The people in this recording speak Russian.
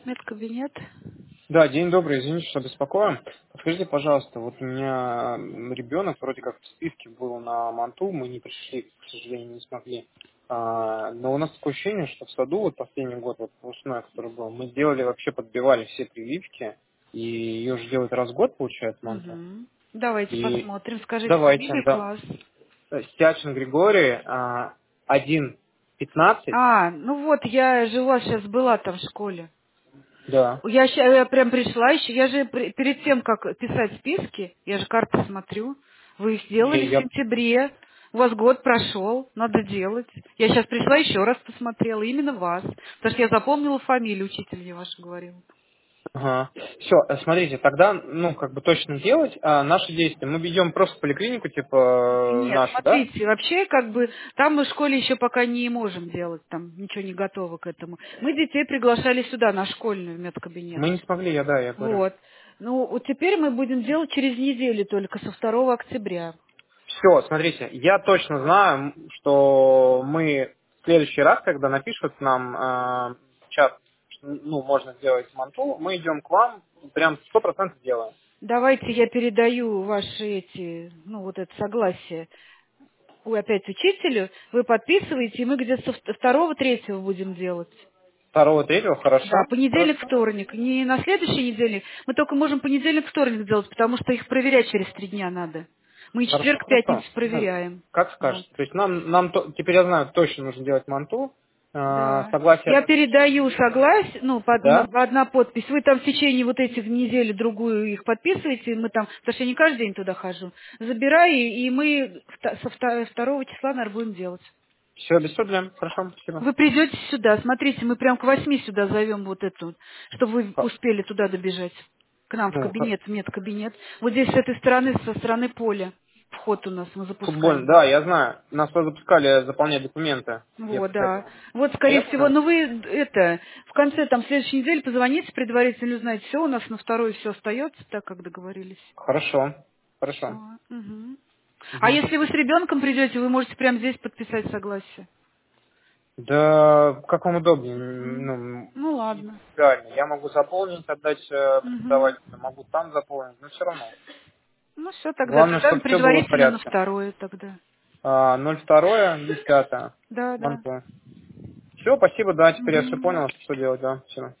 Медкабинет. Да, день добрый, извините, что беспокоим. Скажите, пожалуйста, вот у меня ребенок вроде как в списке был на Манту, мы не пришли, к сожалению, не смогли. Но у нас такое ощущение, что в саду вот последний год, вот весной, который был, мы делали, вообще подбивали все прививки, и ее уже делают раз в год, получается, Манту. Угу. Давайте И посмотрим. Скажите давайте, фамилию, да. класс. Стячин Григорий, 1.15, Ну вот, я же у вас сейчас была там в школе. да. Я прям пришла еще. Я же перед тем, как писать списки, я же карты смотрю. Вы их сделали Не, в сентябре. У вас год прошел, надо делать. Я сейчас пришла еще раз посмотрела, именно вас. Потому что я запомнила фамилию, учитель мне вашу говорил. Ага. Все, смотрите, тогда, ну, как бы точно делать наши действия. Мы ведем просто поликлинику, типа, Нет, нашу, да? смотрите, вообще как бы там мы в школе еще пока не можем делать, там ничего не готово к этому. Мы детей приглашали сюда, на школьный медкабинет. Мы не смогли, я говорю. Вот. Ну, вот теперь мы будем делать через неделю только, со 2 октября. Все, смотрите, я точно знаю, что мы в следующий раз, когда напишут нам в чат, что, ну, можно сделать манту, мы идем к вам, прям 100% делаем. Давайте я передаю ваши эти, ну, вот это согласие. Ой, опять учителю, вы подписываете, и мы где-то со 2-3 будем делать. Второго, третьего, хорошо? Да, понедельник, Хорошо. вторник. Не на следующей неделе. Мы только можем понедельник, вторник делать, потому что их проверять через 3 дня надо. Мы Хорошо, четверг, пятницу хорошо. Ну, проверяем. как Вот. скажете. То есть теперь я знаю, точно нужно делать манту. Да. Согласие Я от передаю родителей. согласие, ну, Да? по одна подпись. Вы там в течение вот этих недели другую их подписываете, мы там, потому что я не каждый день туда хожу, забираю, и мы со 2 числа, наверное, будем делать. Все, без проблем. Хорошо, спасибо. Вы придете сюда, смотрите, мы прям к 8 сюда зовем вот эту, чтобы вы Х- успели туда добежать. К нам в Ну, кабинет, в медкабинет. Вот здесь с этой стороны, со стороны поля. Вход у нас мы футбольный, запускаем. да, я знаю. Нас туда запускали заполнять документы. Я Вот, да. подходил. Вот, А скорее я всего, понял. ну вы это, в конце там следующей недели позвоните предварительно, узнать, все у нас на второй все остается, так как договорились. Хорошо. Все. Хорошо. Угу. А Мгм. если вы с ребенком придете, вы можете прямо здесь подписать согласие. Да, как вам удобнее. М. Ну, Ну не ладно. принципиально. Я могу заполнить, отдать Угу. преподавателю, могу там заполнить, но все равно. Ну все тогда. Главное, Тогда чтобы все было в предварительно на порядке. второе тогда. 02, 10, Да, да. Манту. Все, спасибо, да, теперь я все Мгм. понял, что делать, да, все.